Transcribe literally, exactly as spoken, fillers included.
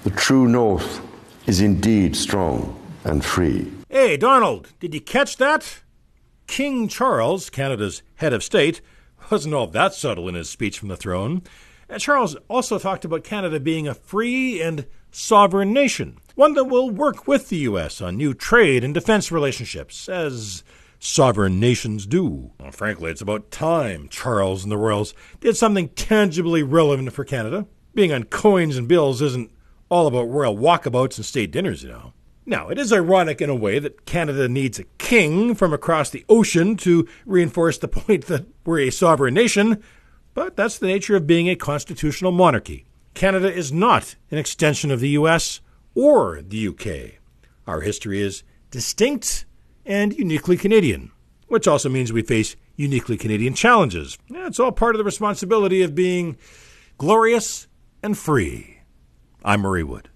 The true North is indeed strong and free. Hey, Donald, did you catch that? King Charles, Canada's head of state, wasn't all that subtle in his speech from the throne. And Charles also talked about Canada being a free and sovereign nation, one that will work with the U S on new trade and defense relationships, as sovereign nations do. Well, frankly, it's about time Charles and the Royals did something tangibly relevant for Canada. Being on coins and bills isn't all about royal walkabouts and state dinners, you know. Now, it is ironic in a way that Canada needs a king from across the ocean to reinforce the point that we're a sovereign nation, but that's the nature of being a constitutional monarchy. Canada is not an extension of the U S or the U K. Our history is distinct and uniquely Canadian, which also means we face uniquely Canadian challenges. It's all part of the responsibility of being glorious and free. I'm Murray Wood.